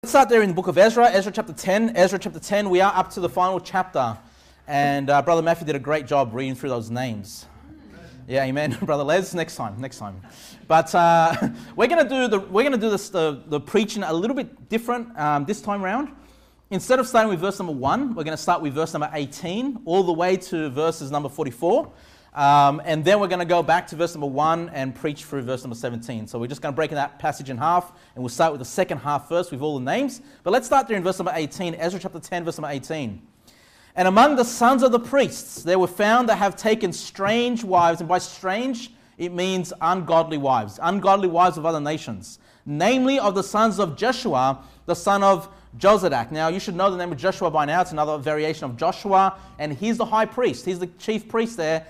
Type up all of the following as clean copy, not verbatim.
Let's start there in the book of Ezra, Ezra chapter 10. Ezra chapter 10, we are up to the final chapter. And Brother Matthew did a great job reading through those names. Yeah, amen. Brother Les, next time. But we're going to do the preaching a little bit different this time around. Instead of starting with verse number 1, we're going to start with verse number 18 all the way to verses number 44. And then we're going to go back to verse number 1 and preach through verse number 17. So we're just going to break that passage in half, and we'll start with the second half first with all the names. But let's start there in verse number 18, Ezra chapter 10, verse number 18. And among the sons of the priests, there were found that have taken strange wives, and by strange, it means ungodly wives of other nations, namely of the sons of Jeshua, the son of Jozadak. Now, you should know the name of Joshua by now. It's another variation of Joshua, and he's the high priest. He's the chief priest there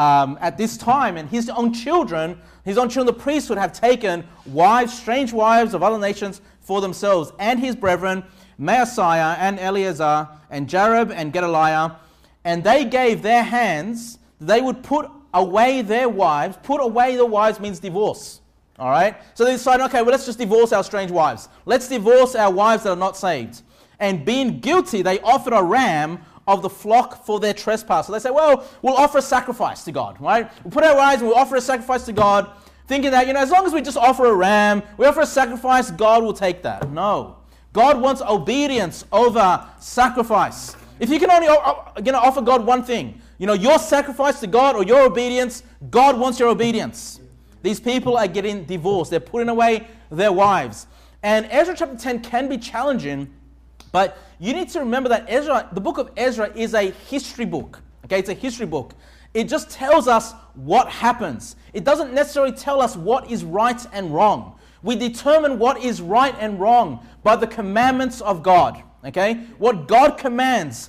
at this time, and his own children, the priesthood, have taken wives, strange wives of other nations for themselves, and his brethren, Maaseiah and Eleazar and Jarib and Gedaliah, and they gave their hands, they would put away their wives. Put away the wives means divorce. All right? So they decided, okay, well, let's just divorce our strange wives. Let's divorce our wives that are not saved. And being guilty, they offered a ram of the flock for their trespass. So they say, well, we'll offer a sacrifice to God, right? We'll put our wives and we'll offer a sacrifice to God, thinking that, as long as we just offer a ram, we offer a sacrifice, God will take that. No. God wants obedience over sacrifice. If you can only offer God one thing, your sacrifice to God or your obedience, God wants your obedience. These people are getting divorced. They're putting away their wives. And Ezra chapter 10 can be challenging, but you need to remember that the book of Ezra is a history book. Okay, it's a history book. It just tells us what happens. It doesn't necessarily tell us what is right and wrong. We determine what is right and wrong by the commandments of God. Okay, what God commands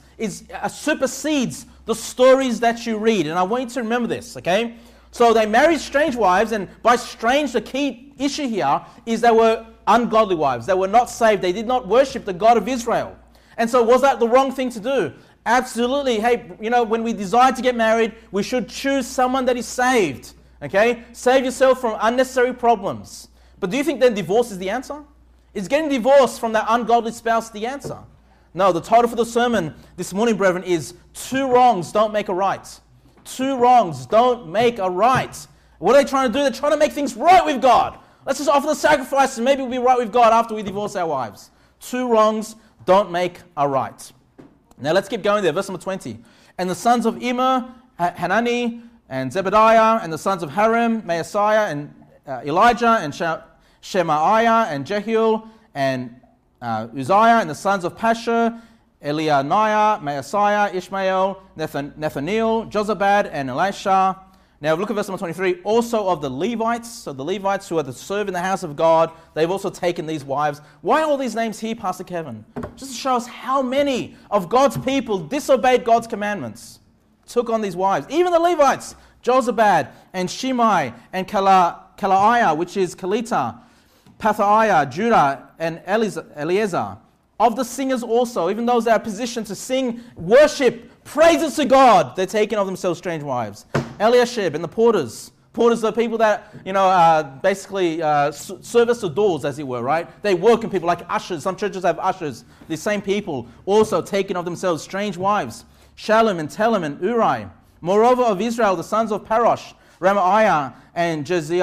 supersedes the stories that you read, and I want you to remember this. Okay, so they married strange wives, and by strange, the key issue here is they were ungodly wives. They were not saved. They did not worship the God of Israel. And so was that the wrong thing to do? Absolutely. Hey, when we decide to get married, we should choose someone that is saved. Okay? Save yourself from unnecessary problems. But do you think then divorce is the answer? Is getting divorced from that ungodly spouse the answer? No, the title for the sermon this morning, brethren, is Two Wrongs Don't Make a Right. Two wrongs don't make a right. What are they trying to do? They're trying to make things right with God. Let's just offer the sacrifice and maybe we'll be right with God after we divorce our wives. Two wrongs don't make a right. Now let's keep going there. Verse number 20. And the sons of Immer, Hanani, and Zebediah, and the sons of Harim, Maaseiah, and Elijah, and Shemaiah, and Jehiel, and Uzziah, and the sons of Pashur, Elianiah, Maaseiah, Ishmael, Nathaniel, Jozabad, and Elisha. Now look at verse number 23. Also of the Levites, so the Levites who are to serve in the house of God, they've also taken these wives. Why all these names here, Pastor Kevin? Just to show us how many of God's people disobeyed God's commandments, took on these wives. Even the Levites, Jozabad, and Shimei, and Kalaiah, which is Kelita, Pathaiah, Judah, and Eleazar. Of the singers also, even those that are positioned to sing worship, praises to God, they're taking of themselves strange wives. Eliashib and the porters. Porters are people that, basically service the doors, as it were, right? They work in people like ushers. Some churches have ushers. These same people also taking of themselves strange wives. Shalom and Telem and Uri. Moreover of Israel, the sons of Parosh, Ramaiah and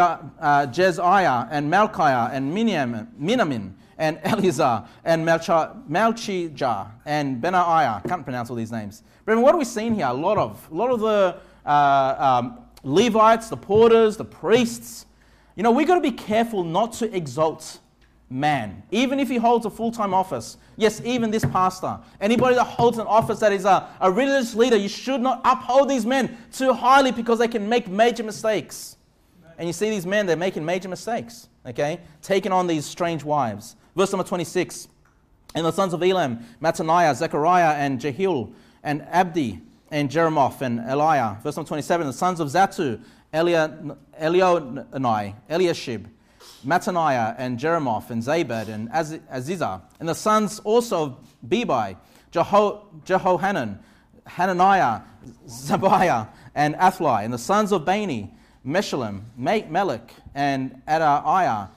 Jeziah and Malchiah and Minamin and Eleazar and Malchijah and Benaiah. Can't pronounce all these names. But what are we seeing here? A lot of the Levites, the porters, the priests. We've got to be careful not to exalt man, even if he holds a full-time office. Yes, even this pastor. Anybody that holds an office that is a religious leader, you should not uphold these men too highly because they can make major mistakes. And you see these men, they're making major mistakes, okay? Taking on these strange wives. Verse number 26. And the sons of Elam, Mattaniah, Zechariah, and Jehiel, and Abdi, and Jeremoth, and Eliah. Verse number 27. The sons of Zatu, Elionai, Eliashib, Mattaniah, and Jeremoth, and Zabad, and Azizah. And the sons also of Bebai, Jehohanan, Hananiah, Zabiah, and Athli. And the sons of Bani, Meshullam, Melech, and Adaiah,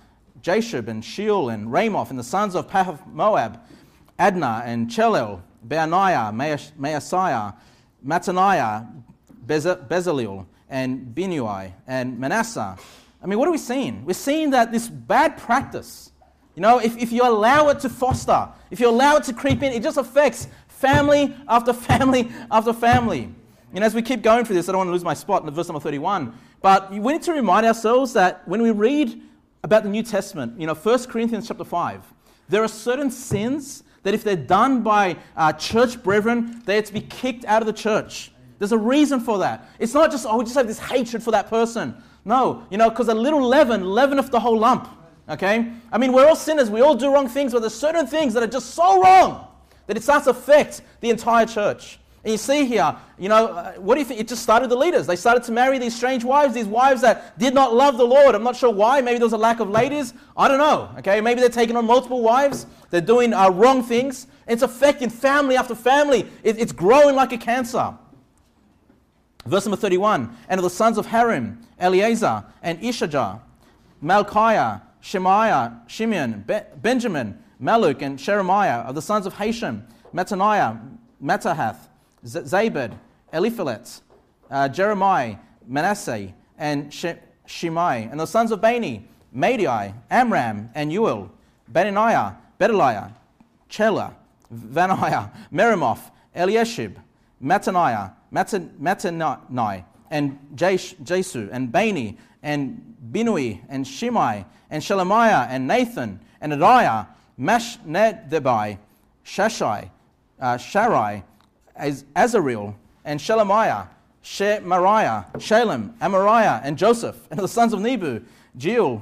Jashub and Sheol and Ramoth, and the sons of Pahath-Moab, Adnah and Chelel, Beaniah, Maasiah, Mattaniah, Bezaleel, and Binui, and Manasseh. I mean, what are we seeing? We're seeing that this bad practice, if you allow it to foster, if you allow it to creep in, it just affects family after family after family. As we keep going through this, I don't want to lose my spot in verse number 31, but we need to remind ourselves that when we read about the New Testament, 1 Corinthians chapter 5, there are certain sins that if they're done by church brethren, they have to be kicked out of the church. There's a reason for that. It's not just, we just have this hatred for that person. No, because a little leaven leaveneth the whole lump. Okay? I mean, we're all sinners. We all do wrong things, but there's certain things that are just so wrong that it starts to affect the entire church. And you see here, what do you think? It just started the leaders. They started to marry these strange wives, these wives that did not love the Lord. I'm not sure why. Maybe there was a lack of ladies. I don't know. Okay? Maybe they're taking on multiple wives. They're doing wrong things. It's affecting family after family. It's growing like a cancer. Verse number 31, and of the sons of Harim, Eleazar, and Ishajah, Malchiah, Shemaiah, Shimeon, Benjamin, Maluk, and Sheremiah, of the sons of Hashem, Mattaniah, Mattahath, Zabed, Eliphelet, Jeremiah, Manasseh, and Shimei, and the sons of Bani, Madai, Amram, and Uel, Benaniah, Bedaliah, Chela, Vaniah, Meremoth, Eliashib, Mattaniah, Mattanai, and Jesu, and Bani, and Binui, and Shimei, and Shelemiah, and Nathan, and Adiah, Mashnedebai, Shashai, Sharai, Azareel, and Shelemiah, Shemariah, Shalem, Amariah, and Joseph, and the sons of Nebu, Jeel,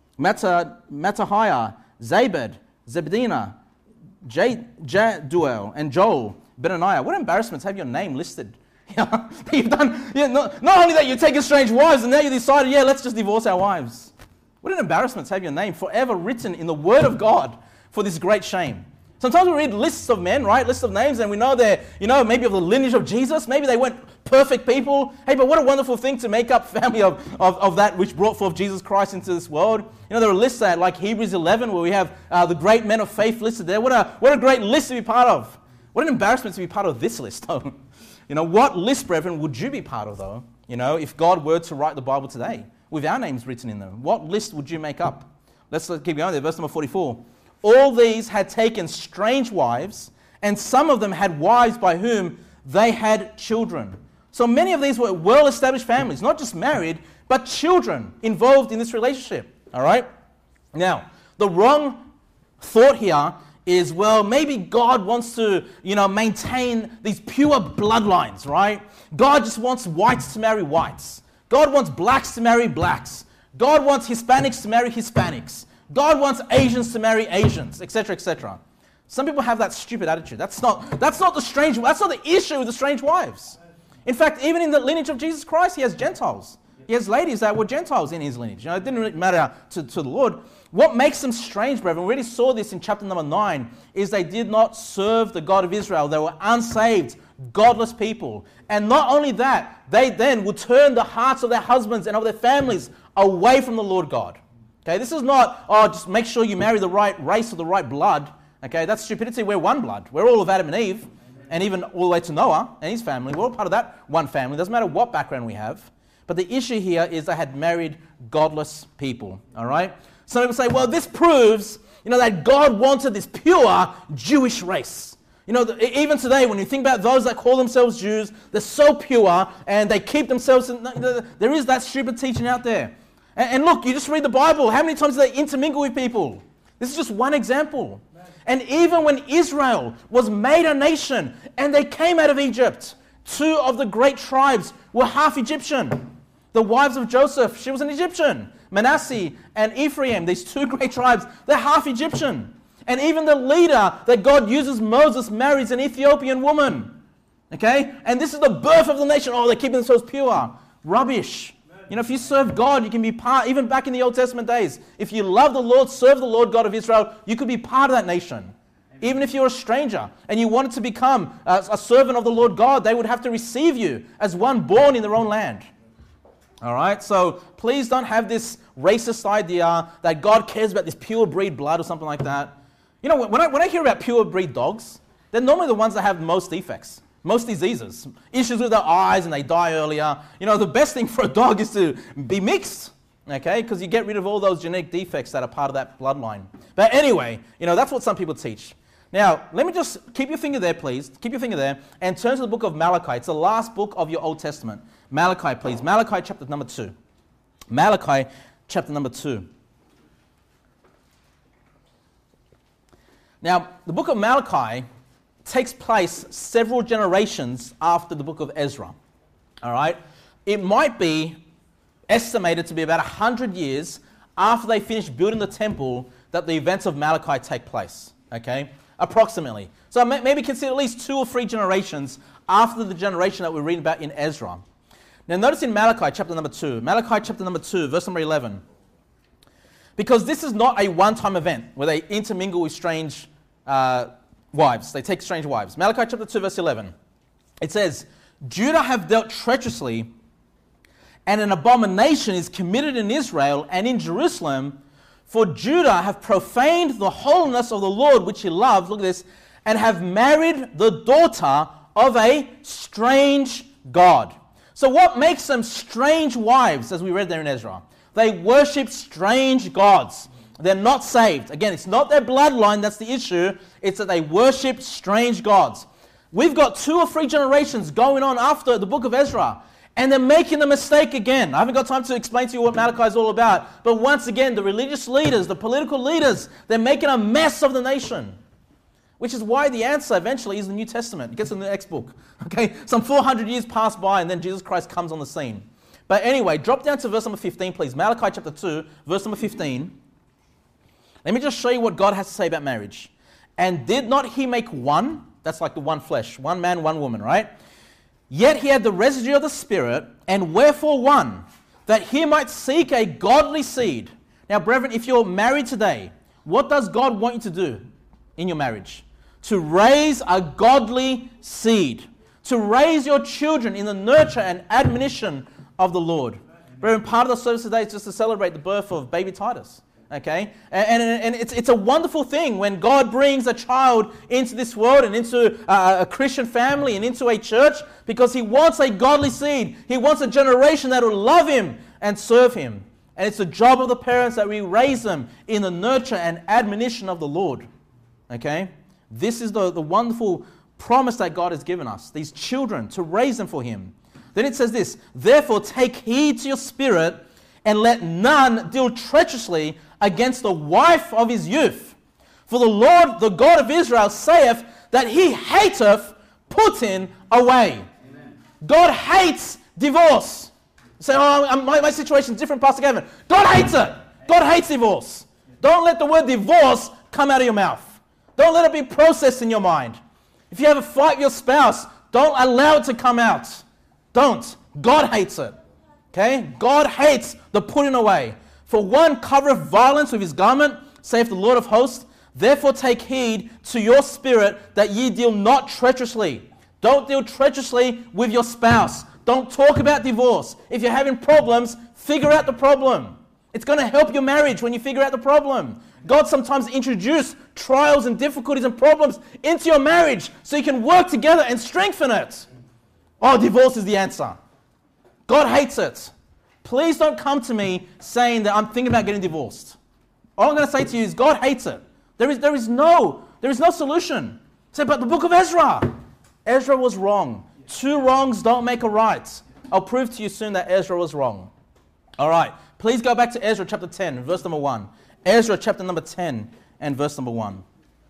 Mattahiah, Zabed, Zebedina, Jaduel, and Joel, Benaniah. What embarrassment to have your name listed. You've done, not only that, you're taking strange wives, and now you decided, let's just divorce our wives. What an embarrassment to have your name forever written in the Word of God for this great shame. Sometimes we read lists of men, right? Lists of names, and we know they're, maybe of the lineage of Jesus. Maybe they weren't perfect people. Hey, but what a wonderful thing to make up family of that which brought forth Jesus Christ into this world. There are lists that, like Hebrews 11, where we have the great men of faith listed there. What a great list to be part of. What an embarrassment to be part of this list, though. What list, brethren, would you be part of, though? If God were to write the Bible today with our names written in them, what list would you make up? Let's keep going there. Verse number 44. All these had taken strange wives, and some of them had wives by whom they had children. So many of these were well-established families, not just married, but children involved in this relationship. All right? Now, the wrong thought here is, maybe God wants to, maintain these pure bloodlines, right? God just wants whites to marry whites. God wants blacks to marry blacks. God wants Hispanics to marry Hispanics. God wants Asians to marry Asians, etc., etc. Some people have that stupid attitude. That's not the issue with the strange wives. In fact, even in the lineage of Jesus Christ, he has Gentiles. He has ladies that were Gentiles in his lineage. It didn't really matter to the Lord. What makes them strange, brethren, we already saw this in chapter number 9, is they did not serve the God of Israel. They were unsaved, godless people. And not only that, they then would turn the hearts of their husbands and of their families away from the Lord God. Okay, this is not, just make sure you marry the right race or the right blood. Okay, that's stupidity. We're one blood. We're all of Adam and Eve, and even all the way to Noah and his family. We're all part of that one family. Doesn't matter what background we have. But the issue here is they had married godless people. All right? Some people say, this proves, that God wanted this pure Jewish race. Even today, when you think about those that call themselves Jews, they're so pure, and they keep themselves, there is that stupid teaching out there. And look, you just read the Bible. How many times do they intermingle with people? This is just one example. And even when Israel was made a nation and they came out of Egypt, 2 of the great tribes were half Egyptian. The wives of Joseph, she was an Egyptian. Manasseh and Ephraim, these 2 great tribes, they're half Egyptian. And even the leader that God uses, Moses, marries an Ethiopian woman. Okay? And this is the birth of the nation. They're keeping themselves pure. Rubbish. If you serve God, you can be part, even back in the Old Testament days, if you love the Lord, serve the Lord God of Israel, you could be part of that nation. Even if you're a stranger and you wanted to become a servant of the Lord God, they would have to receive you as one born in their own land. All right, so please don't have this racist idea that God cares about this pure breed blood or something like that. You know, when I hear about pure breed dogs, they're normally the ones that have most defects, most diseases, issues with their eyes and they die earlier. You know, the best thing for a dog is to be mixed, okay, because you get rid of all those genetic defects that are part of that bloodline. But anyway, you know, that's what some people teach. Now, let me just keep your finger there, please. Keep your finger there and turn to the book of Malachi. It's the last book of your Old Testament. Malachi, please. Malachi chapter number 2. Malachi chapter number 2. Now, the book of Malachi takes place several generations after the book of Ezra. All right? It might be estimated to be about 100 years after they finish building the temple that the events of Malachi take place. Okay? Approximately. So maybe consider at least 2 or 3 generations after the generation that we're reading about in Ezra. Now notice in Malachi chapter number 2, Malachi chapter number 2, verse number 11. Because this is not a one-time event where they intermingle with strange wives. They take strange wives. Malachi chapter 2, verse 11. It says, Judah have dealt treacherously, and an abomination is committed in Israel and in Jerusalem, for Judah have profaned the holiness of the Lord which he loved, look at this, and have married the daughter of a strange god. So what makes them strange wives, as we read there in Ezra? They worship strange gods. They're not saved. Again, it's not their bloodline that's the issue. It's that they worship strange gods. We've got 2 or 3 generations going on after the book of Ezra, and they're making the mistake again. I haven't got time to explain to you what Malachi is all about, but once again, the religious leaders, the political leaders, they're making a mess of the nation, which is why the answer eventually is the New Testament. It gets in the next book. Okay, some 400 years pass by, and then Jesus Christ comes on the scene. But anyway, drop down to verse number 15, please. Malachi chapter 2, verse number 15. Let me just show you what God has to say about marriage. And did not he make one? That's like the one flesh, one man, one woman, right? Yet he had the residue of the Spirit, and wherefore one? That he might seek a godly seed. Now, brethren, if you're married today, what does God want you to do in your marriage? To raise a godly seed. To raise your children in the nurture and admonition of the Lord. Brethren, part of the service today is just to celebrate the birth of baby Titus. Okay, and it's a wonderful thing when God brings a child into this world and into a Christian family and into a church, because he wants a godly seed. He wants a generation that will love him and serve him. And it's the job of the parents that we raise them in the nurture and admonition of the Lord. Okay, this is the wonderful promise that God has given us, these children, to raise them for him. Then it says this, therefore take heed to your spirit, and let none deal treacherously against the wife of his youth. For the Lord, the God of Israel, saith that he hateth putting away. Amen. God hates divorce. You say, oh, my situation is different, Pastor Gavin. God hates it. God hates divorce. Don't let the word divorce come out of your mouth. Don't let it be processed in your mind. If you have a fight with your spouse, don't allow it to come out. Don't. God hates it. Okay? God hates the putting away. For one covereth violence with his garment, saith the Lord of hosts. Therefore take heed to your spirit that ye deal not treacherously. Don't deal treacherously with your spouse. Don't talk about divorce. If you're having problems, figure out the problem. It's going to help your marriage when you figure out the problem. God sometimes introduces trials and difficulties and problems into your marriage so you can work together and strengthen it. Oh, divorce is the answer. God hates it. Please don't come to me saying that I'm thinking about getting divorced. All I'm going to say to you is God hates it. There is no solution. Say, but the book of Ezra. Ezra was wrong. 2 wrongs don't make a right. I'll prove to you soon that Ezra was wrong. All right. Please go back to Ezra chapter 10, verse number 1. Ezra chapter number 10 and verse number 1.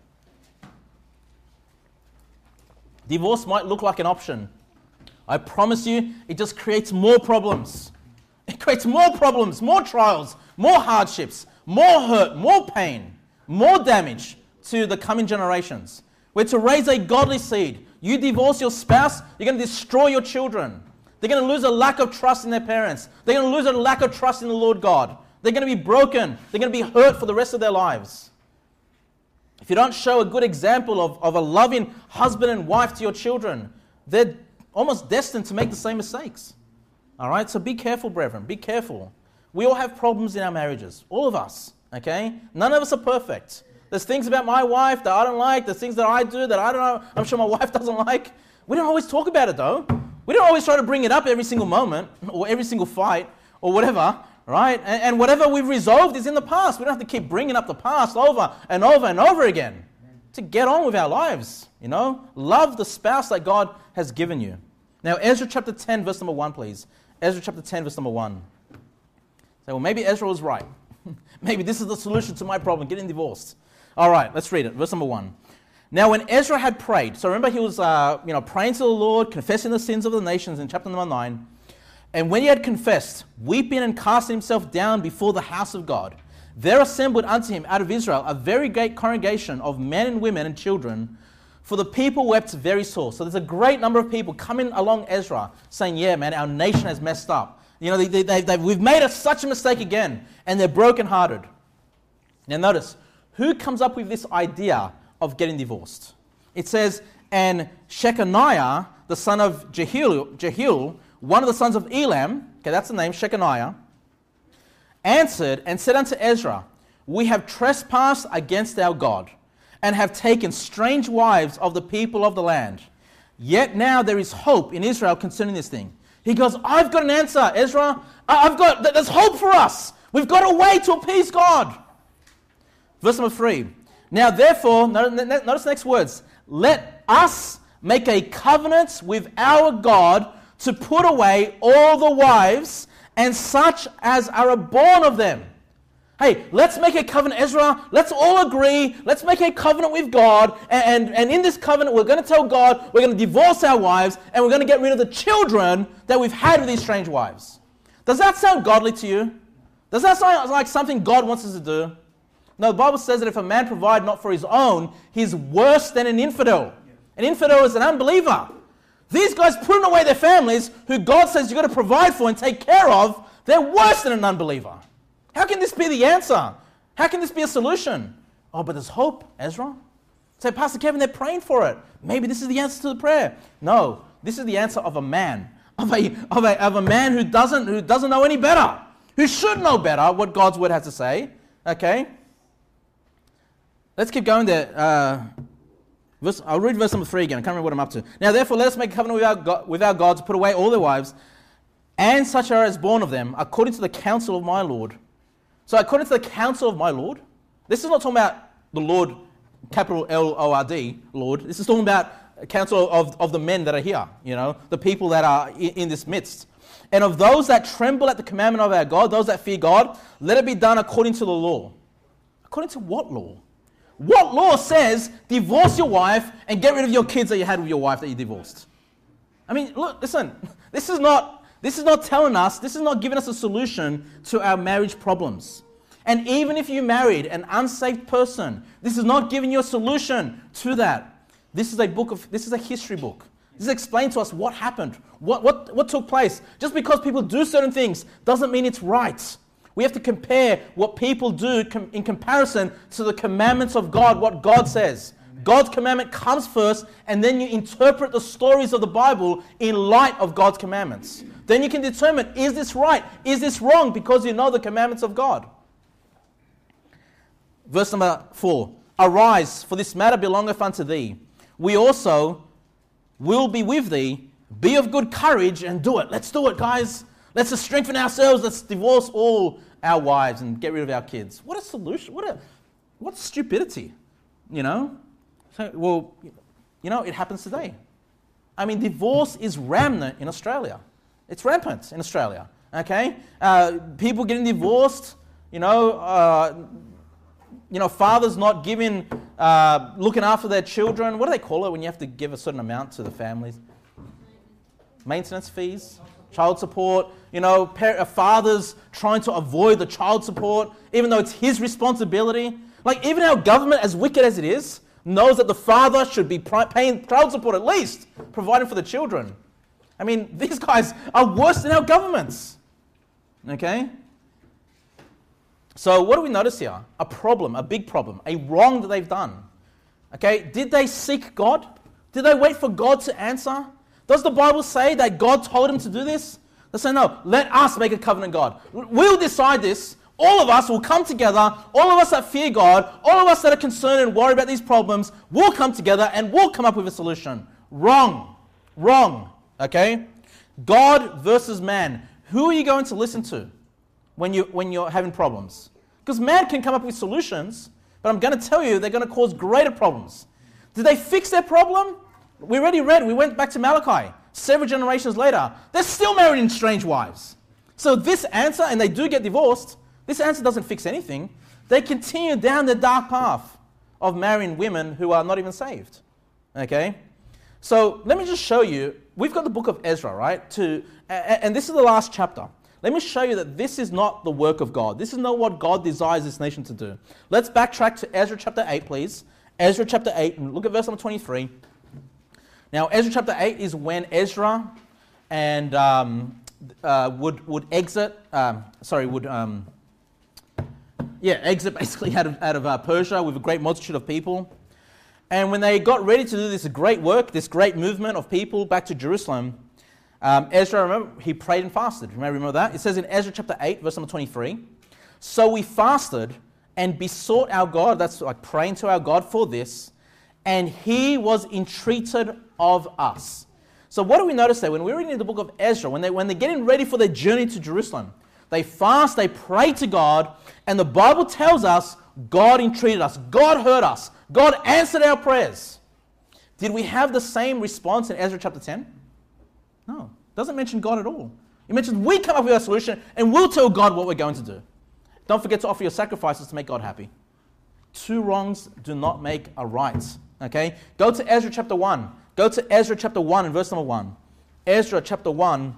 Divorce might look like an option. I promise you, it just creates more problems. It creates more problems, more trials, more hardships, more hurt, more pain, more damage to the coming generations. We're to raise a godly seed. You divorce your spouse, you're going to destroy your children. They're going to lose a lack of trust in their parents. They're going to lose a lack of trust in the Lord God. They're going to be broken. They're going to be hurt for the rest of their lives. If you don't show a good example of a loving husband and wife to your children, they're almost destined to make the same mistakes. All right? So be careful, brethren. Be careful. We all have problems in our marriages. All of us. Okay? None of us are perfect. There's things about my wife that I don't like. There's things that I do that I don't know. I'm sure my wife doesn't like. We don't always talk about it, though. We don't always try to bring it up every single moment or every single fight or whatever, right? And whatever we've resolved is in the past. We don't have to keep bringing up the past over and over and over again to get on with our lives, you know? Love the spouse that God has given you. Now, Ezra chapter 10, verse number 1, please. Ezra chapter 10, verse number 1. So, well, maybe Ezra was right. Maybe this is the solution to my problem, getting divorced. All right, let's read it. Verse number 1. Now, when Ezra had prayed, so remember he was praying to the Lord, confessing the sins of the nations in chapter number 9. And when he had confessed, weeping and casting himself down before the house of God, there assembled unto him out of Israel a very great congregation of men and women and children, for the people wept very sore. So there's a great number of people coming along Ezra saying, yeah, man, our nation has messed up. You know, we've made such a mistake again, and they're brokenhearted. Now notice, who comes up with this idea of getting divorced? It says, and Shechaniah, the son of Jehiel, one of the sons of Elam, okay, that's the name, Shechaniah, answered and said unto Ezra, we have trespassed against our God, and have taken strange wives of the people of the land. Yet now there is hope in Israel concerning this thing. He goes, I've got an answer, Ezra. There's hope for us. We've got a way to appease God. Verse number 3. Now therefore, notice the next words. Let us make a covenant with our God to put away all the wives and such as are born of them. Hey, let's make a covenant, Ezra. Let's all agree. Let's make a covenant with God. And in this covenant, we're going to tell God we're going to divorce our wives and we're going to get rid of the children that we've had with these strange wives. Does that sound godly to you? Does that sound like something God wants us to do? No, the Bible says that if a man provide not for his own, he's worse than an infidel. An infidel is an unbeliever. These guys putting away their families, who God says you've got to provide for and take care of, they're worse than an unbeliever. How can this be the answer? How can this be a solution? Oh, but there's hope, Ezra. Say, Pastor Kevin, they're praying for it. Maybe this is the answer to the prayer. No, this is the answer of a man, of a man who doesn't know any better, who should know better what God's word has to say. Okay. Let's keep going there. I'll read verse number 3 again. I can't remember what I'm up to. Now, therefore, let us make a covenant with our God to put away all their wives, and such are as born of them, according to the counsel of my Lord. So, according to the counsel of my Lord, this is not talking about the Lord, capital L-O-R-D, Lord. This is talking about counsel of the men that are here, you know, the people that are in this midst. And of those that tremble at the commandment of our God, those that fear God, let it be done according to the law. According to what law? What law says divorce your wife and get rid of your kids that you had with your wife that you divorced? I mean, look, listen, this is not telling us, this is not giving us a solution to our marriage problems. And even if you married an unsaved person, this is not giving you a solution to that. This is a history book. This is explaining to us what happened, what took place. Just because people do certain things doesn't mean it's right. We have to compare what people do in comparison to the commandments of God, what God says. God's commandment comes first, and then you interpret the stories of the Bible in light of God's commandments. Then you can determine, is this right? Is this wrong? Because you know the commandments of God. Verse number 4. Arise, for this matter belongeth unto thee. We also will be with thee. Be of good courage and do it. Let's do it, guys. Let's just strengthen ourselves. Let's divorce all our wives and get rid of our kids. What a solution. What stupidity, you know? So, well, you know, it happens today. I mean, divorce is rampant in Australia. It's rampant in Australia, okay? People getting divorced, fathers not giving, looking after their children. What do they call it when you have to give a certain amount to the families? Maintenance fees, child support, fathers trying to avoid the child support, even though it's his responsibility. Like, even our government, as wicked as it is, knows that the father should be paying child support at least, providing for the children. I mean, these guys are worse than our governments. Okay? So what do we notice here? A problem, a big problem, a wrong that they've done. Okay? Did they seek God? Did they wait for God to answer? Does the Bible say that God told them to do this? They say, no, let us make a covenant God. We'll decide this. All of us will come together. All of us that fear God, all of us that are concerned and worry about these problems, will come together and we'll come up with a solution. Wrong. Wrong. Okay? God versus man. Who are you going to listen to when you're having problems? Because man can come up with solutions, but I'm going to tell you they're going to cause greater problems. Did they fix their problem? We already read. We went back to Malachi. Several generations later, they're still married in strange wives. So this answer, and they do get divorced, this answer doesn't fix anything. They continue down the dark path of marrying women who are not even saved. Okay? So let me just show you. We've got the book of Ezra, right? And this is the last chapter. Let me show you that this is not the work of God. This is not what God desires this nation to do. Let's backtrack to Ezra chapter 8, please. Ezra chapter 8, and look at verse number 23. Now, Ezra chapter 8 is when Ezra and exit basically out of Persia with a great multitude of people. And when they got ready to do this great work, this great movement of people back to Jerusalem, Ezra, remember, he prayed and fasted. You may remember that. It says in Ezra chapter 8, verse number 23, so we fasted and besought our God, that's like praying to our God for this, and he was entreated of us. So what do we notice there? When we're reading the book of Ezra, when they're getting ready for their journey to Jerusalem, they fast, they pray to God, and the Bible tells us God entreated us. God heard us. God answered our prayers. Did we have the same response in Ezra chapter 10? No. It doesn't mention God at all. It mentions we come up with our solution and we'll tell God what we're going to do. Don't forget to offer your sacrifices to make God happy. Two wrongs do not make a right. Okay? Go to Ezra chapter 1. Go to Ezra chapter 1 and verse number 1. Ezra chapter 1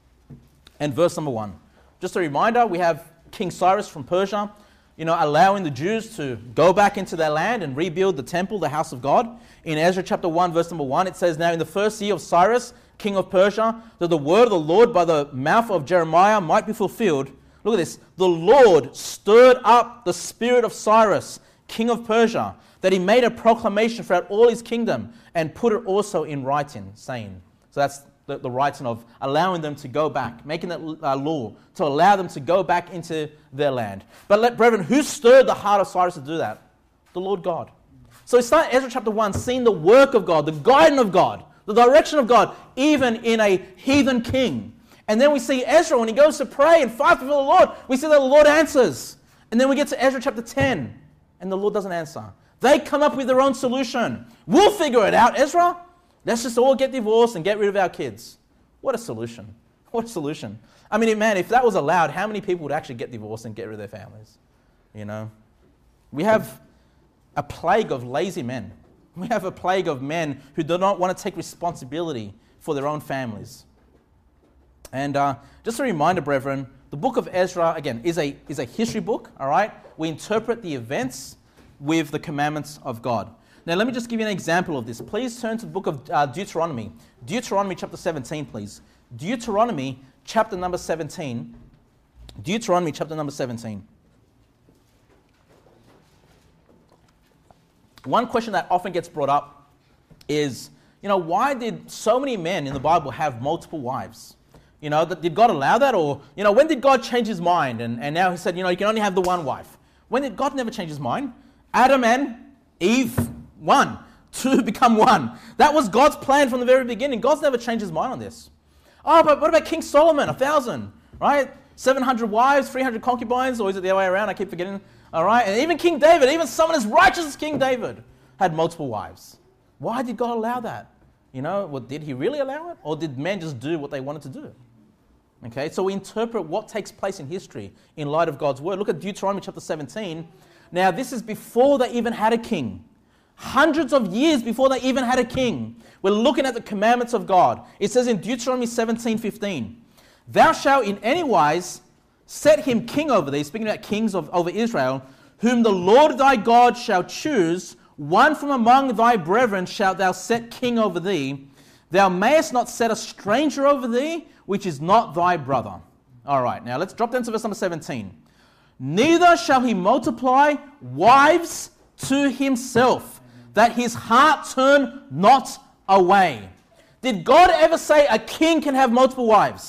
and verse number 1. Just a reminder, we have King Cyrus from Persia, allowing the Jews to go back into their land and rebuild the temple, the house of God. In Ezra chapter 1, verse number 1, it says, now in the first year of Cyrus, king of Persia, that the word of the Lord by the mouth of Jeremiah might be fulfilled. Look at this. The Lord stirred up the spirit of Cyrus, king of Persia, that he made a proclamation throughout all his kingdom and put it also in writing, saying. So that's the writing of allowing them to go back, making that law to allow them to go back into their land. But brethren, who stirred the heart of Cyrus to do that? The Lord God. So we start Ezra chapter 1, seeing the work of God, the guidance of God, the direction of God, even in a heathen king. And then we see Ezra, when he goes to pray and fight before the Lord, we see that the Lord answers. And then we get to Ezra chapter 10, and the Lord doesn't answer. They come up with their own solution. We'll figure it out, Ezra. Let's just all get divorced and get rid of our kids. What a solution. What a solution. I mean, man, if that was allowed, how many people would actually get divorced and get rid of their families? We have a plague of lazy men. We have a plague of men who do not want to take responsibility for their own families. And just a reminder, brethren, the book of Ezra, again, is a history book, all right? We interpret the events with the commandments of God. Now, let me just give you an example of this. Please turn to the book of Deuteronomy. Deuteronomy chapter 17, please. Deuteronomy chapter number 17. Deuteronomy chapter number 17. One question that often gets brought up is, why did so many men in the Bible have multiple wives? Did God allow that? Or, when did God change his mind? And now he said, you can only have the one wife. When did God never change his mind? Adam and Eve, one. Two become one. That was God's plan from the very beginning. God's never changed his mind on this. Oh, but what about King Solomon? 1,000, right? 700 wives, 300 concubines, or is it the other way around? I keep forgetting. All right, and even King David, even someone as righteous as King David, had multiple wives. Why did God allow that? Did he really allow it? Or did men just do what they wanted to do? Okay, so we interpret what takes place in history in light of God's word. Look at Deuteronomy chapter 17. Now, this is before they even had a king. Hundreds of years before they even had a king. We're looking at the commandments of God. It says in Deuteronomy 17:15, thou shalt in any wise set him king over thee, speaking about kings over Israel, whom the Lord thy God shall choose, one from among thy brethren shalt thou set king over thee. Thou mayest not set a stranger over thee, which is not thy brother. All right, now let's drop down to verse number 17. Neither shall he multiply wives to himself, that his heart turn not away. Did God ever say a king can have multiple wives?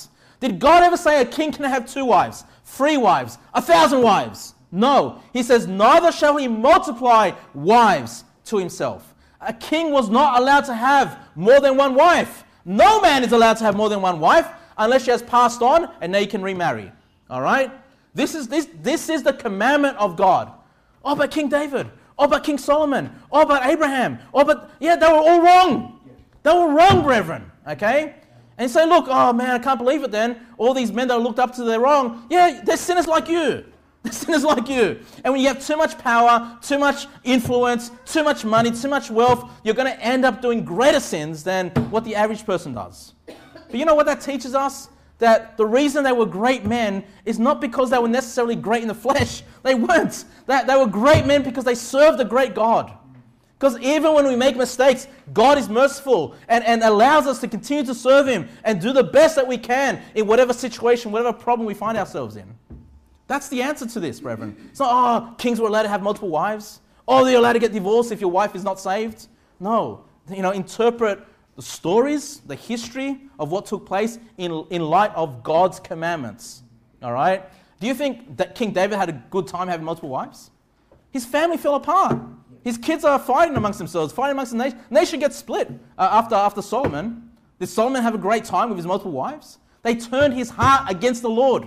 Did God ever say a king can have 2 wives, 3 wives, 1,000 wives? No. He says, neither shall he multiply wives to himself. A king was not allowed to have more than 1 wife. No man is allowed to have more than 1 wife unless she has passed on and now you can remarry. All right? This is the commandment of God. Oh, but King David. Oh, but King Solomon. Oh, but Abraham. Oh, but, yeah, they were all wrong. They were wrong, brethren. Okay? And you say, look, oh man, I can't believe it then. All these men that are looked up to, they're wrong. Yeah, they're sinners like you. They're sinners like you. And when you have too much power, too much influence, too much money, too much wealth, you're going to end up doing greater sins than what the average person does. But you know what that teaches us? That the reason they were great men is not because they were necessarily great in the flesh. They weren't. They were great men because they served a great God. Because even when we make mistakes, God is merciful and allows us to continue to serve Him and do the best that we can in whatever situation, whatever problem we find ourselves in. That's the answer to this, brethren. It's not, oh, kings were allowed to have multiple wives. Oh, they're allowed to get divorced if your wife is not saved. No. Interpret the stories, the history of what took place in light of God's commandments. All right? Do you think that King David had a good time having multiple wives? His family fell apart. His kids are fighting amongst themselves, fighting amongst the nation. Nation gets split after Solomon. Did Solomon have a great time with his multiple wives? They turned his heart against the Lord.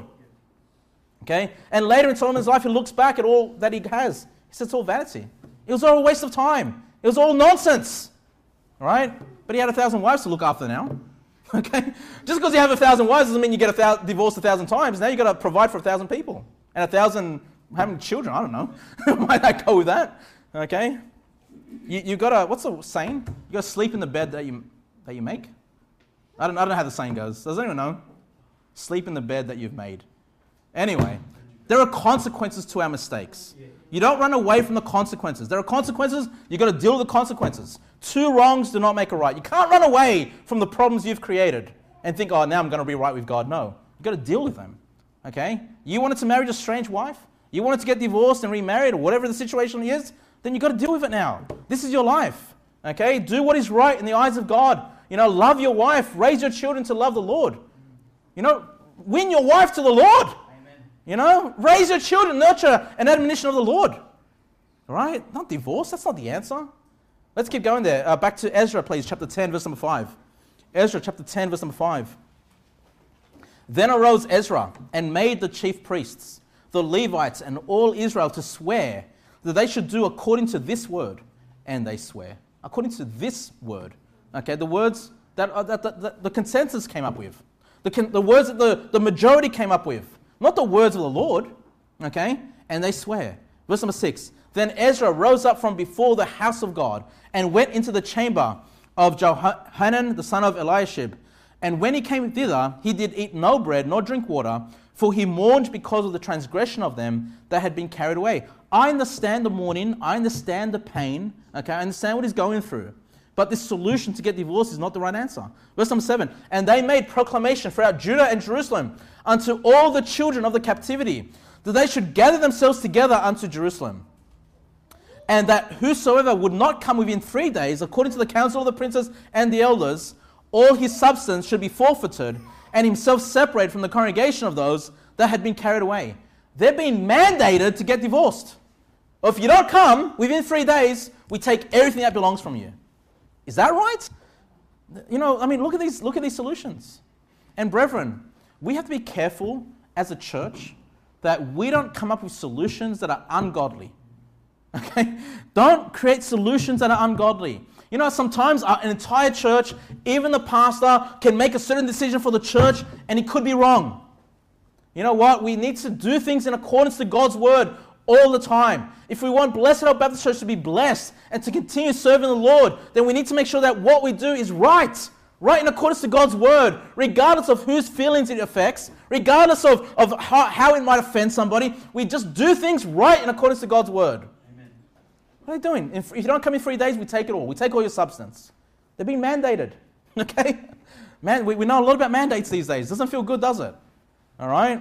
Okay? And later in Solomon's life, he looks back at all that he has. He says it's all vanity. It was all a waste of time. It was all nonsense. All right? But he had 1,000 wives to look after now. Okay? Just because you have 1,000 wives doesn't mean you get divorced 1,000 times. Now you've got to provide for 1,000 people. And 1,000 having children, I don't know. Why not go with that? Okay? You got to, what's the saying? You got to sleep in the bed that you make. I don't know how the saying goes. Does anyone know? Sleep in the bed that you've made. Anyway, there are consequences to our mistakes. You don't run away from the consequences. There are consequences, you've got to deal with the consequences. 2 wrongs do not make a right. You can't run away from the problems you've created and think, oh, now I'm going to be right with God. No. You've got to deal with them. Okay? You wanted to marry a strange wife? You wanted to get divorced and remarried or whatever the situation is? Then you've got to deal with it now. This is your life. Okay? Do what is right in the eyes of God. Love your wife. Raise your children to love the Lord. Win your wife to the Lord. Raise your children, nurture an admonition of the Lord. All right? Not divorce. That's not the answer. Let's keep going there. Back to Ezra, please. Chapter 10, verse number 5. Ezra, chapter 10, verse number 5. Then arose Ezra and made the chief priests, the Levites, and all Israel to swear that they should do according to this word. And they swear. According to this word. Okay, the words that the consensus came up with. The words that the majority came up with. Not the words of the Lord, okay? And they swear. Verse number 6. Then Ezra rose up from before the house of God and went into the chamber of Johanan, the son of Eliashib. And when he came thither, he did eat no bread nor drink water, for he mourned because of the transgression of them that had been carried away. I understand the mourning. I understand the pain. Okay, I understand what he's going through. But this solution to get divorced is not the right answer. Verse number 7. And they made proclamation throughout Judah and Jerusalem unto all the children of the captivity, that they should gather themselves together unto Jerusalem. And that whosoever would not come within 3 days, according to the counsel of the princes and the elders, all his substance should be forfeited, and himself separated from the congregation of those that had been carried away. They're being mandated to get divorced. Or if you don't come within 3 days, we take everything that belongs from you. Is that right? Look at these solutions. And brethren, we have to be careful as a church that we don't come up with solutions that are ungodly. Okay? Don't create solutions that are ungodly. Sometimes an entire church, even the pastor, can make a certain decision for the church and it could be wrong. You know what? We need to do things in accordance to God's word all the time. If we want Blessed Hope Baptist Church to be blessed and to continue serving the Lord, then we need to make sure that what we do is right in accordance to God's word, regardless of whose feelings it affects, regardless of how it might offend somebody. We just do things right in accordance to God's word. Amen. What are you doing? If you don't come in 3 days, we take it all. We take all your substance. They're being mandated. Okay? Man, we know a lot about mandates these days. Doesn't feel good, does it? All right?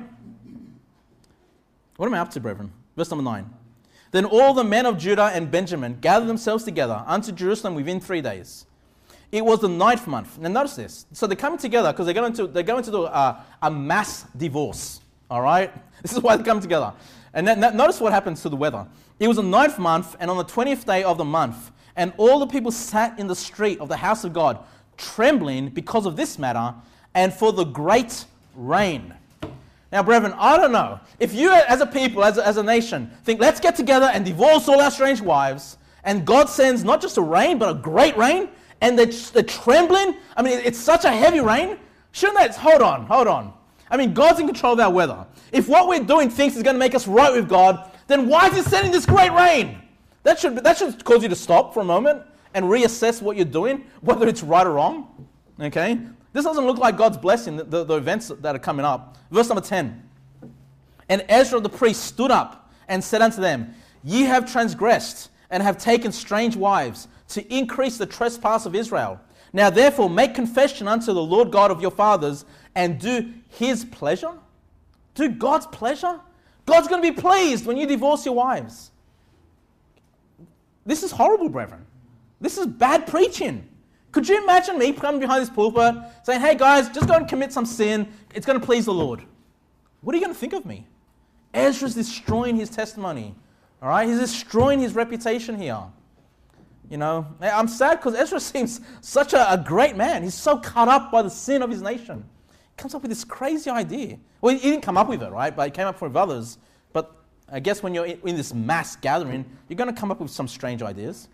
What am I up to, brethren? Verse number 9. Then all the men of Judah and Benjamin gathered themselves together unto Jerusalem within 3 days. It was the 9th month. Now notice this. So they're coming together because they're going to do a mass divorce. All right? This is why they come together. And then, notice what happens to the weather. It was the 9th month, and on the 20th day of the month, and all the people sat in the street of the house of God, trembling because of this matter, and for the great rain. Now, brethren, I don't know. If you as a people, as a nation, think, let's get together and divorce all our strange wives, and God sends not just a rain, but a great rain, and they're trembling. I mean, it's such a heavy rain. Shouldn't that, hold on. I mean, God's in control of our weather. If what we're doing thinks is going to make us right with God, then why is He sending this great rain? That should cause you to stop for a moment and reassess what you're doing, whether it's right or wrong. Okay? This doesn't look like God's blessing, the events that are coming up. Verse number 10. And Ezra the priest stood up and said unto them, Ye have transgressed and have taken strange wives to increase the trespass of Israel. Now therefore make confession unto the Lord God of your fathers and do His pleasure. Do God's pleasure? God's going to be pleased when you divorce your wives. This is horrible, brethren. This is bad preaching. Could you imagine me coming behind this pulpit saying, hey guys, just go and commit some sin. It's going to please the Lord. What are you going to think of me? Ezra's destroying his testimony. All right? He's destroying his reputation here. You know, I'm sad because Ezra seems such a great man. He's so caught up by the sin of his nation. He comes up with this crazy idea. Well, he didn't come up with it, right? But he came up with others. But I guess when you're in this mass gathering, you're going to come up with some strange ideas.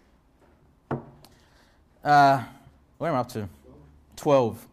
Where am I up to? 12.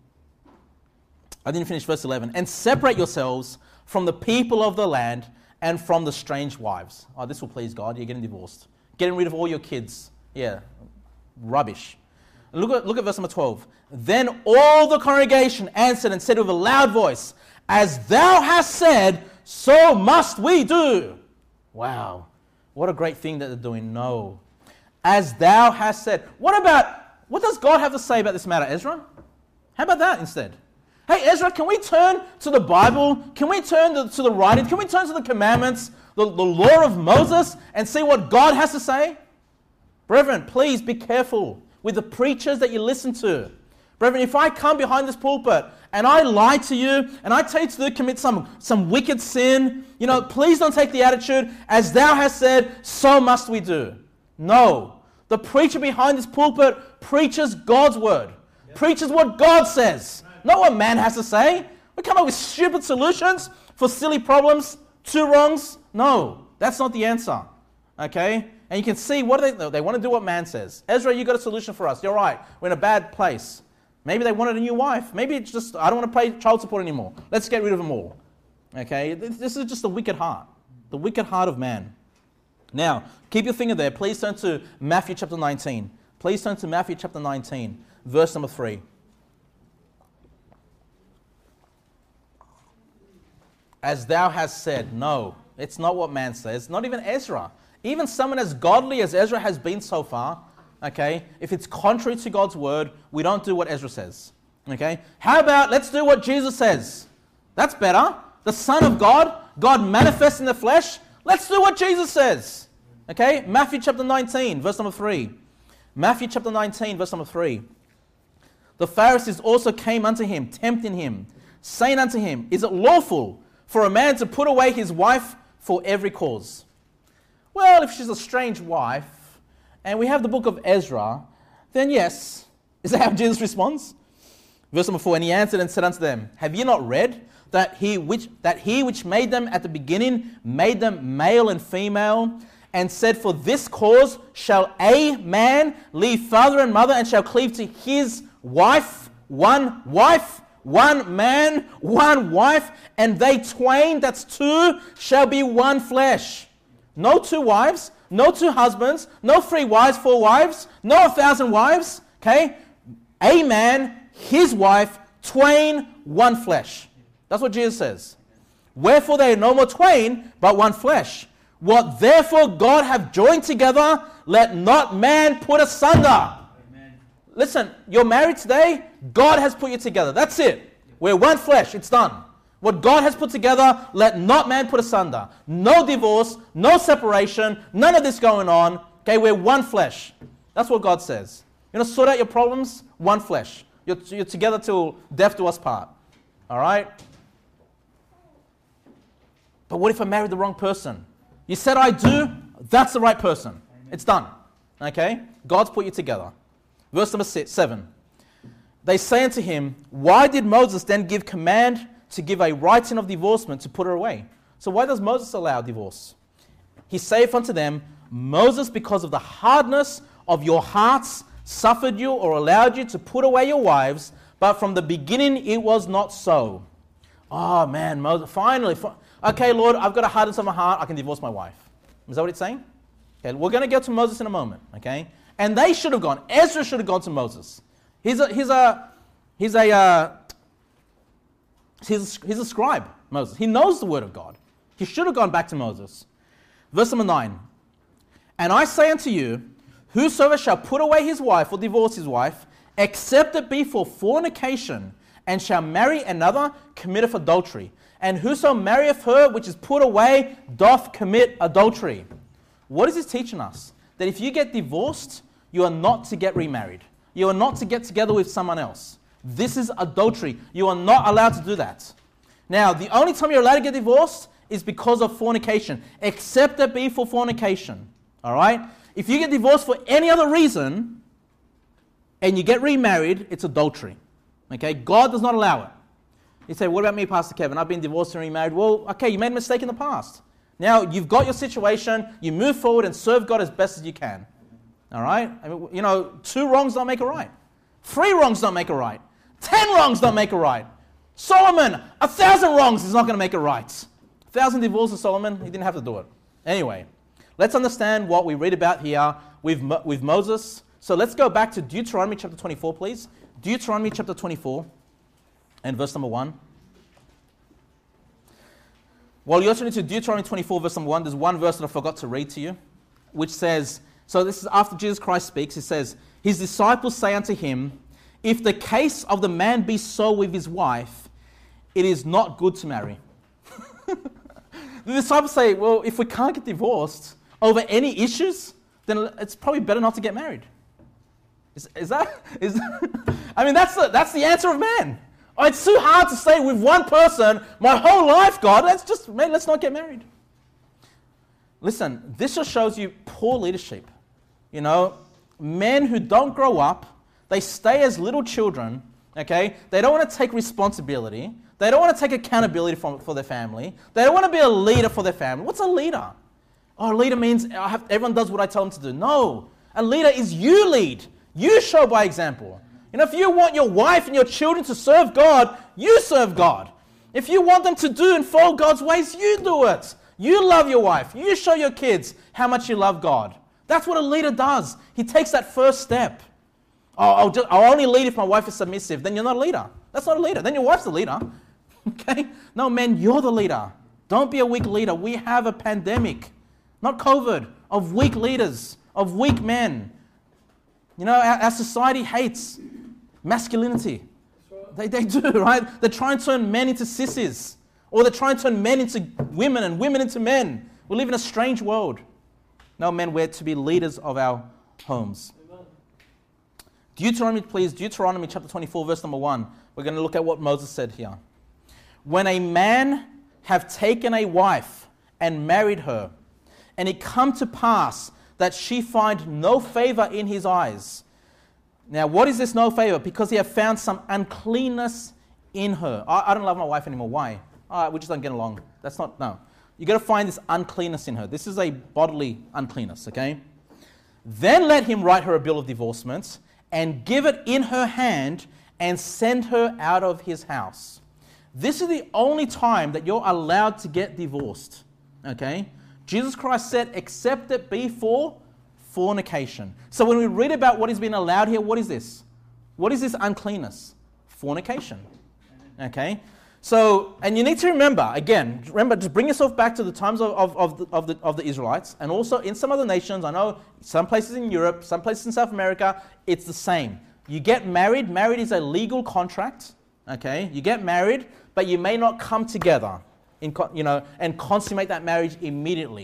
I didn't finish verse 11. And separate yourselves from the people of the land and from the strange wives. Oh, this will please God. You're getting divorced. Getting rid of all your kids. Yeah, rubbish. Look at verse number 12. Then all the congregation answered and said with a loud voice, As thou hast said, so must we do. Wow. What a great thing that they're doing. No. As thou hast said. What does God have to say about this matter, Ezra? How about that instead? Hey, Ezra, can we turn to the Bible? Can we turn to the writing? Can we turn to the commandments, the law of Moses, and see what God has to say? Brethren, please be careful with the preachers that you listen to. Brethren, if I come behind this pulpit and I lie to you and I tell you to commit some wicked sin, please don't take the attitude, as thou hast said, so must we do. No. The preacher behind this pulpit preaches God's word. Yep. Preaches what God says. Right. Not what man has to say. We come up with stupid solutions for silly problems, 2 wrongs. No, that's not the answer. Okay? And you can see what they want to do what man says. Ezra, you got a solution for us. You're right. We're in a bad place. Maybe they wanted a new wife. Maybe it's just, I don't want to pay child support anymore. Let's get rid of them all. Okay? This is just the wicked heart. The wicked heart of man. Now, keep your finger there. Please turn to Matthew chapter 19. Please turn to Matthew chapter 19, verse number 3. As thou hast said, no, it's not what man says. Not even Ezra. Even someone as godly as Ezra has been so far, okay, if it's contrary to God's word, we don't do what Ezra says. Okay? How about let's do what Jesus says? That's better. The Son of God, God manifest in the flesh. Let's do what Jesus says. Okay? Matthew chapter 19, verse number 3. Matthew chapter 19, verse number 3. The Pharisees also came unto him, tempting him, saying unto him, Is it lawful for a man to put away his wife for every cause? Well, if she's a strange wife, and we have the book of Ezra, then yes. Is that how Jesus responds? Verse number 4, And he answered and said unto them, Have ye not read that he which made them at the beginning made them male and female, and said, For this cause shall a man leave father and mother, and shall cleave to his wife, one man, one wife, and they twain, that's 2, shall be one flesh. No 2 wives, no 2 husbands, no 3 wives, 4 wives, no 1,000 wives, okay? A man, his wife, twain, one flesh. That's what Jesus says. Wherefore they are no more twain, but one flesh. What therefore God hath joined together, let not man put asunder. Amen. Listen, you're married today, God has put you together. That's it. We're one flesh, it's done. What God has put together, let not man put asunder. No divorce, no separation, none of this going on. Okay, we're one flesh. That's what God says. You want to sort out your problems? One flesh. You're together till death do us part. All right? But what if I married the wrong person? You said I do, that's the right person. It's done. Okay? God's put you together. Verse number 7. They say unto him, why did Moses then give command to give a writing of divorcement to put her away? So why does Moses allow divorce? He saith unto them, Moses, because of the hardness of your hearts, suffered you or allowed you to put away your wives, but from the beginning it was not so. Oh man, Moses, finally. Okay, Lord, I've got a hardness of my heart, I can divorce my wife. Is that what it's saying? Okay, we're going to get to Moses in a moment, okay? And they should have gone. Ezra should have gone to Moses. He's a scribe, Moses. He knows the word of God. He should have gone back to Moses. Verse number 9. And I say unto you, whosoever shall put away his wife or divorce his wife, except it be for fornication, and shall marry another, committeth adultery. And whoso marrieth her which is put away, doth commit adultery. What is this teaching us? That if you get divorced, you are not to get remarried. You are not to get together with someone else. This is adultery. You are not allowed to do that. Now, the only time you're allowed to get divorced is because of fornication, except it be for fornication. All right? If you get divorced for any other reason and you get remarried, it's adultery. Okay? God does not allow it. You say, what about me, Pastor Kevin? I've been divorced and remarried. Well, okay, you made a mistake in the past. Now, you've got your situation. You move forward and serve God as best as you can. All right? I mean, 2 wrongs don't make a right. 3 wrongs don't make a right. 10 wrongs don't make a right. Solomon, 1,000 wrongs is not going to make it right. 1,000 divorces, Solomon, he didn't have to do it. Anyway, let's understand what we read about here with Moses. So let's go back to Deuteronomy chapter 24, please. Deuteronomy chapter 24 and verse number 1. While you're turning to Deuteronomy 24, verse number 1, there's one verse that I forgot to read to you, which says, so this is after Jesus Christ speaks, it says, his disciples say unto him, if the case of the man be so with his wife, it is not good to marry. The disciples say, well, if we can't get divorced over any issues, then it's probably better not to get married. Is that I mean, that's the answer of man. Oh, it's too hard to stay with one person my whole life, God. Let's not get married. Listen, this just shows you poor leadership. Men who don't grow up, they stay as little children, okay? They don't want to take responsibility. They don't want to take accountability for their family. They don't want to be a leader for their family. What's a leader? Oh, a leader means everyone does what I tell them to do. No, a leader is you lead. You show by example. If you want your wife and your children to serve God, you serve God. If you want them to do and follow God's ways, you do it. You love your wife. You show your kids how much you love God. That's what a leader does. He takes that first step. Oh, I'll only lead if my wife is submissive. Then you're not a leader. That's not a leader. Then your wife's the leader. Okay? No, man, you're the leader. Don't be a weak leader. We have a pandemic, not COVID, of weak leaders, of weak men. Our society hates masculinity. They do, right? They try and turn men into sissies. Or they try and turn men into women and women into men. We live in a strange world. No, men, we're to be leaders of our homes. Deuteronomy, please. Deuteronomy chapter 24, verse number 1. We're going to look at what Moses said here. When a man have taken a wife and married her, and it come to pass that she find no favor in his eyes. Now, what is this no favor? Because he have found some uncleanness in her. I don't love my wife anymore. Why? We just don't get along. No. You've got to find this uncleanness in her. This is a bodily uncleanness, okay? Then let him write her a bill of divorcement and give it in her hand and send her out of his house. This is the only time that you're allowed to get divorced, okay? Jesus Christ said, except it be for fornication. So when we read about what is being allowed here, what is this? What is this uncleanness? Fornication, okay? So, and you need to remember, just bring yourself back to the times of the Israelites, and also in some other nations. I know some places in Europe, some places in South America, it's the same. You get married. Married is a legal contract, okay? You get married, but you may not come together and consummate that marriage immediately.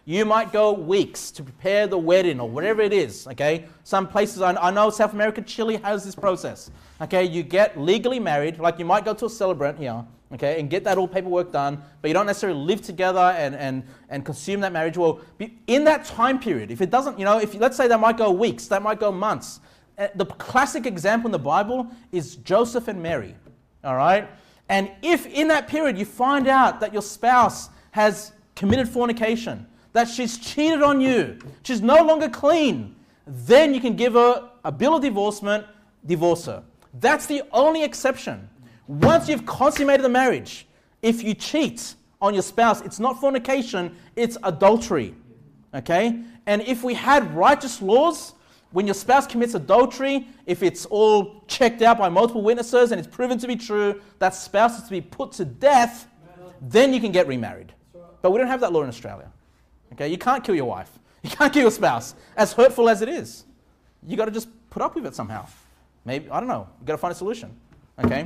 You might go weeks to prepare the wedding or whatever it is, okay? Some places, I know South America, Chile has this process, okay? You get legally married, like you might go to a celebrant here, okay, and get that all paperwork done, but you don't necessarily live together and consume that marriage. Well, in that time period, if it doesn't, if let's say that might go weeks, that might go months. The classic example in the Bible is Joseph and Mary, all right? And if in that period you find out that your spouse has committed fornication, that she's cheated on you, she's no longer clean, then you can give her a bill of divorcement, divorce her. That's the only exception. Once you've consummated the marriage, if you cheat on your spouse, it's not fornication, it's adultery. Okay? And if we had righteous laws, when your spouse commits adultery, if it's all checked out by multiple witnesses and it's proven to be true, that spouse is to be put to death, then you can get remarried. But we don't have that law in Australia. Okay? You can't kill your wife. You can't kill your spouse, as hurtful as it is. You got to just put up with it somehow. Maybe, I don't know. You got to find a solution. Okay?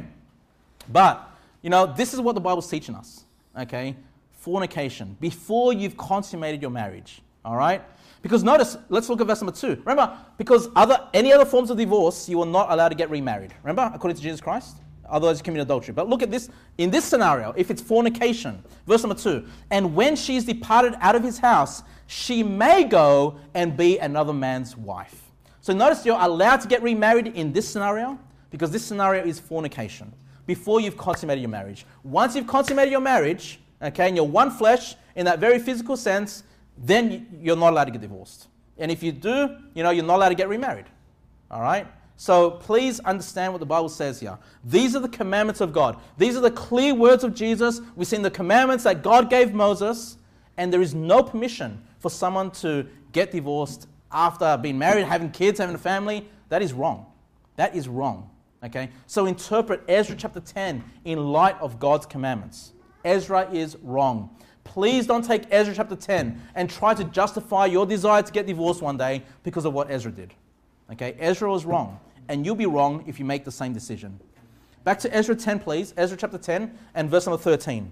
But, this is what the Bible's teaching us, okay? Fornication, before you've consummated your marriage, all right? Because notice, let's look at verse number 2. Remember, because any other forms of divorce, you are not allowed to get remarried. Remember, according to Jesus Christ? Otherwise, you commit adultery. But look at this, in this scenario, if it's fornication, verse number 2, and when she is departed out of his house, she may go and be another man's wife. So notice you're allowed to get remarried in this scenario, because this scenario is fornication. Before you've consummated your marriage. Once you've consummated your marriage, okay, and you're one flesh in that very physical sense, then you're not allowed to get divorced. And if you do, you're not allowed to get remarried. All right? So please understand what the Bible says here. These are the commandments of God. These are the clear words of Jesus. We've seen the commandments that God gave Moses, and there is no permission for someone to get divorced after being married, having kids, having a family. That is wrong. That is wrong. Okay, so interpret Ezra chapter 10 in light of God's commandments. Ezra is wrong. Please don't take Ezra chapter 10 and try to justify your desire to get divorced one day because of what Ezra did. Okay, Ezra was wrong, and you'll be wrong if you make the same decision. Back to Ezra 10, please. Ezra chapter 10 and verse number 13.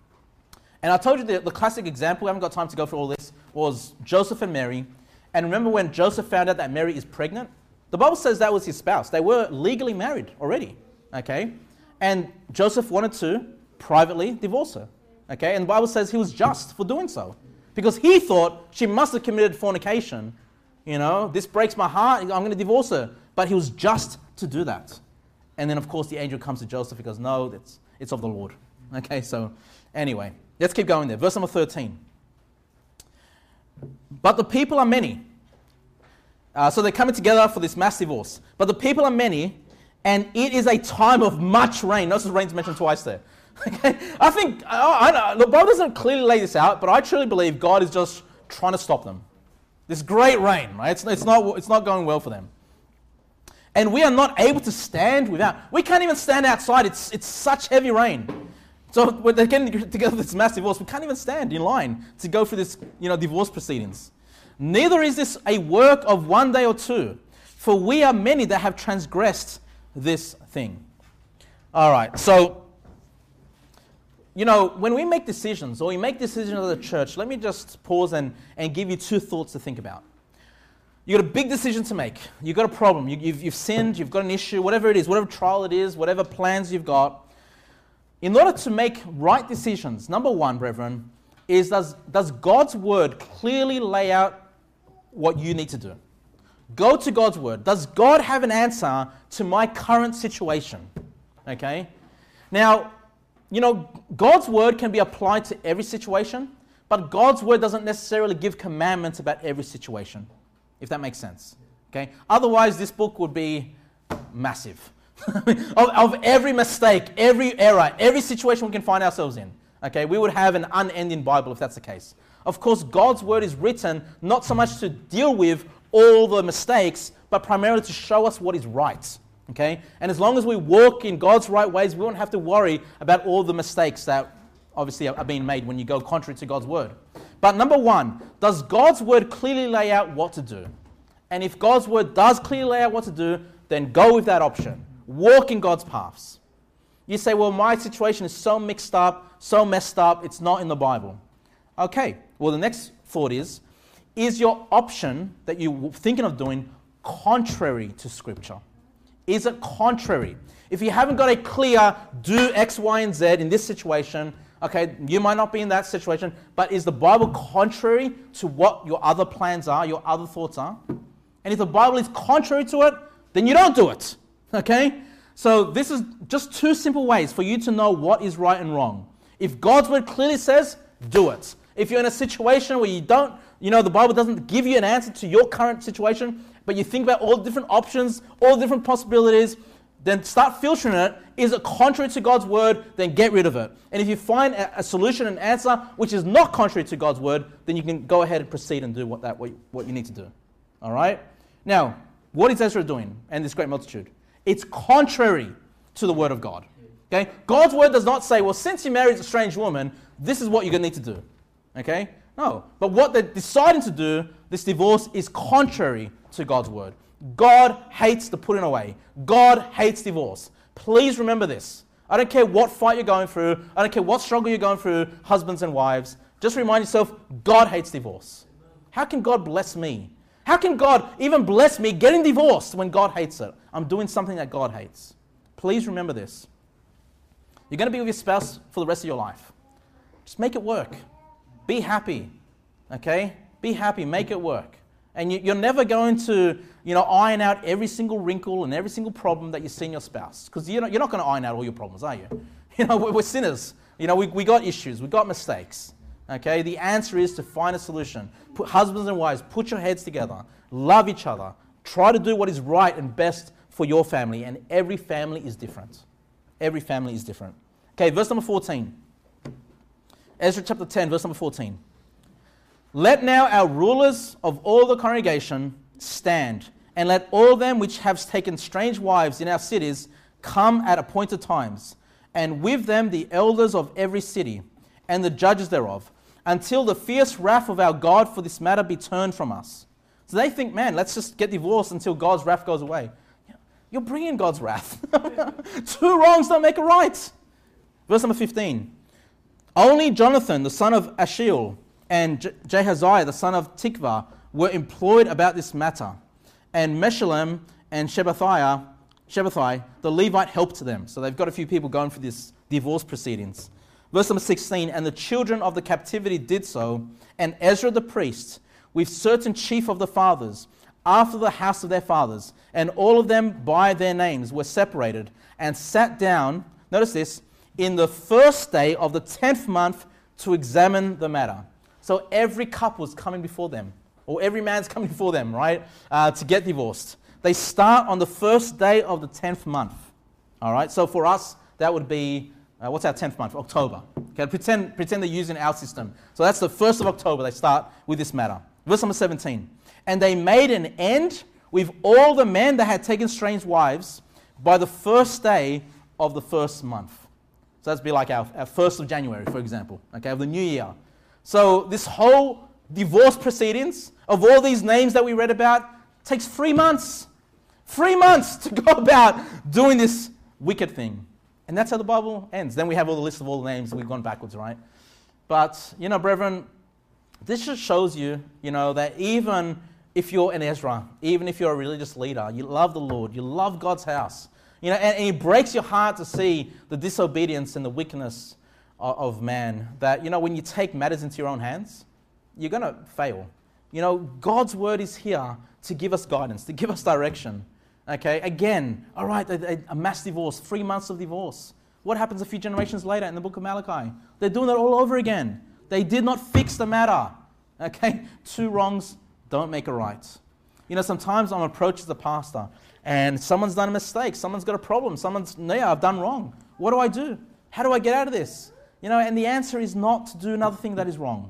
And I told you the classic example, we haven't got time to go through all this, was Joseph and Mary. And remember when Joseph found out that Mary is pregnant? The Bible says that was his spouse. They were legally married already, okay? And Joseph wanted to privately divorce her, okay? And the Bible says he was just for doing so because he thought she must have committed fornication. This breaks my heart. I'm going to divorce her. But he was just to do that. And then, of course, the angel comes to Joseph and goes, no, it's of the Lord. Okay, so anyway, let's keep going there. Verse number 13. But the people are many. So they're coming together for this mass divorce. But the people are many, and it is a time of much rain. Notice the rain's mentioned twice there. Okay? I think, I know, the Bible doesn't clearly lay this out, but I truly believe God is just trying to stop them. This great rain, right? It's not going well for them. And we are not able to stand without. We can't even stand outside. It's such heavy rain. So when they're getting together for this mass divorce, we can't even stand in line to go through this, divorce proceedings. Neither is this a work of one day or two, for we are many that have transgressed this thing. All right, so, when we make decisions, or we make decisions as a church, let me just pause and give you two thoughts to think about. You've got a big decision to make. You've got a problem. You've sinned, you've got an issue, whatever it is, whatever trial it is, whatever plans you've got. In order to make right decisions, number one, brethren, is does God's word clearly lay out what you need to do? Go to God's word. Does God have an answer to my current situation? Okay? Now, God's word can be applied to every situation, but God's word doesn't necessarily give commandments about every situation, if that makes sense. Okay? Otherwise, this book would be massive. of every mistake, every error, every situation we can find ourselves in. Okay? We would have an unending Bible if that's the case. Of course, God's word is written not so much to deal with all the mistakes, but primarily to show us what is right. Okay? And as long as we walk in God's right ways, we won't have to worry about all the mistakes that obviously are being made when you go contrary to God's word. But number one, does God's word clearly lay out what to do? And if God's word does clearly lay out what to do, then go with that option. Walk in God's paths. You say, well, my situation is so mixed up, so messed up, it's not in the Bible. Okay, well, the next thought is your option that you're thinking of doing contrary to Scripture? Is it contrary? If you haven't got a clear do X, Y, and Z in this situation, okay, you might not be in that situation, but is the Bible contrary to what your other plans are, your other thoughts are? And if the Bible is contrary to it, then you don't do it, okay? So this is just two simple ways for you to know what is right and wrong. If God's word clearly says, do it. If you're in a situation where you don't, the Bible doesn't give you an answer to your current situation, but you think about all the different options, all the different possibilities, then start filtering it. Is it contrary to God's word? Then get rid of it. And if you find a solution, an answer, which is not contrary to God's word, then you can go ahead and proceed and do what you need to do. All right? Now, what is Ezra doing and this great multitude? It's contrary to the word of God. Okay? God's word does not say, well, since you married a strange woman, this is what you're going to need to do. Okay? No. But what they're deciding to do, this divorce, is contrary to God's word. God hates the putting away. God hates divorce. Please remember this. I don't care what fight you're going through. I don't care what struggle you're going through, husbands and wives. Just remind yourself, God hates divorce. How can God bless me? How can God even bless me getting divorced when God hates it? I'm doing something that God hates. Please remember this. You're going to be with your spouse for the rest of your life. Just make it work. Be happy. Okay? Be happy. Make it work. And you're never going to, iron out every single wrinkle and every single problem that you see in your spouse. Because you're not going to iron out all your problems, are you? We're sinners. We got issues. We got mistakes. Okay? The answer is to find a solution. Husbands and wives, put your heads together. Love each other. Try to do what is right and best for your family. And every family is different. Every family is different. Okay, verse number 14. Ezra chapter 10, verse number 14. Let now our rulers of all the congregation stand, and let all them which have taken strange wives in our cities come at appointed times, and with them the elders of every city, and the judges thereof, until the fierce wrath of our God for this matter be turned from us. So they think, man, let's just get divorced until God's wrath goes away. You're bringing God's wrath. Two wrongs don't make a right. Verse number 15. Only Jonathan, the son of Ashiel, and Jahaziah, the son of Tikvah, were employed about this matter. And Meshullam and Shabbathai, the Levite, helped them. So they've got a few people going for this divorce proceedings. Verse number 16, and the children of the captivity did so, and Ezra the priest, with certain chief of the fathers, after the house of their fathers, and all of them by their names were separated, and sat down, notice this, in the first day of the 10th month to examine the matter. So every couple's coming before them, or every man's coming before them, right, to get divorced. They start on the first day of the 10th month. All right, so for us, that would be, what's our 10th month? October. Okay, pretend they're using our system. So that's the 1st of October, they start with this matter. Verse number 17. And they made an end with all the men that had taken strange wives by the first day of the first month. So that'd be like our 1st of January, for example, okay, of the new year. So this whole divorce proceedings of all these names that we read about takes 3 months. 3 months to go about doing this wicked thing. And that's how the Bible ends. Then we have all the list of all the names, and we've gone backwards, right? But, brethren, this just shows you, that even if you're an Ezra, even if you're a religious leader, you love the Lord, you love God's house, and it breaks your heart to see the disobedience and the wickedness of man, that, when you take matters into your own hands, you're going to fail. God's word is here to give us guidance, to give us direction. Okay, again, all right, a mass divorce, 3 months of divorce. What happens a few generations later in the book of Malachi? They're doing it all over again. They did not fix the matter. Okay, 2 wrongs don't make a right. Sometimes I'm approached as a pastor and someone's done a mistake, someone's got a problem, I've done wrong. What do I do? How do I get out of this? And the answer is not to do another thing that is wrong.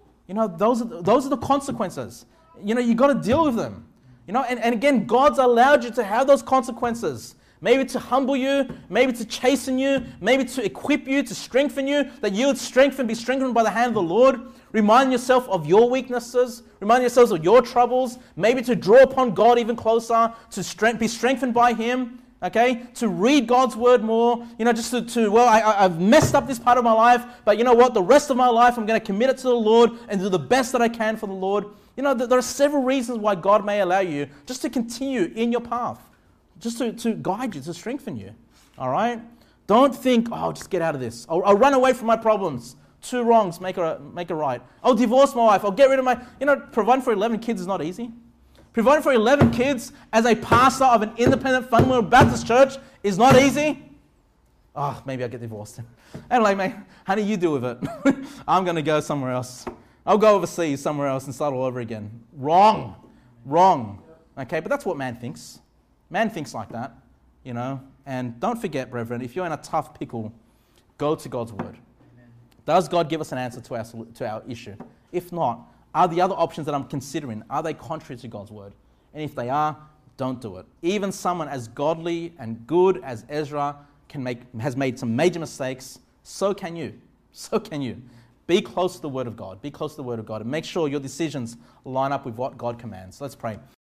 Those are the consequences. You got to deal with them. And again, God's allowed you to have those consequences. Maybe to humble you, maybe to chasten you, maybe to equip you, to strengthen you, that you would be strengthened by the hand of the Lord. Remind yourself of your weaknesses. Remind yourselves of your troubles. Maybe to draw upon God even closer, to be strengthened by Him. okay, to read God's word more, just I've messed up this part of my life, but you know what, the rest of my life I'm going to commit it to the Lord and do the best that I can for the Lord. There are several reasons why God may allow you just to continue in your path, just to guide you, to strengthen you, all right? Don't think, I'll just get out of this. I'll run away from my problems. 2 wrongs make a right. I'll divorce my wife. I'll get rid of my... providing for 11 kids is not easy. Providing for 11 kids as a pastor of an independent fundamental Baptist church is not easy. Maybe I'll get divorced. Anyway, mate, honey, you deal with it. I'm going to go somewhere else. I'll go overseas somewhere else and start all over again. Wrong. Okay, but that's what man thinks. Man thinks like that, And don't forget, brethren, if you're in a tough pickle, go to God's word. Amen. Does God give us an answer to our issue? If not, are the other options that I'm considering, are they contrary to God's word? And if they are, don't do it. Even someone as godly and good as Ezra has made some major mistakes, so can you. So can you. Be close to the word of God. Be close to the word of God and make sure your decisions line up with what God commands. Let's pray.